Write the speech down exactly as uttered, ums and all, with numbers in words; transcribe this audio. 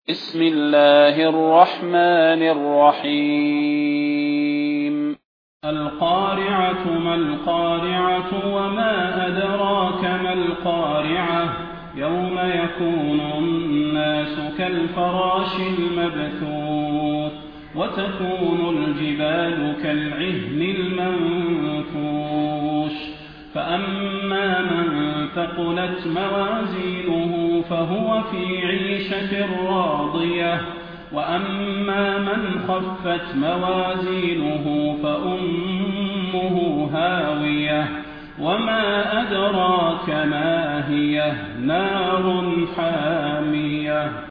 بسم الله الرحمن الرحيم القارعة ما القارعة وما أدراك ما القارعة يوم يكون الناس كالفراش المبثوث وتكون الجبال كالعهن المنفوش فأما من ثقلت موازينه فهو في عيشة راضية وأما من خفت موازينه فأمه هاوية وما أدراك ما هي نار حامية.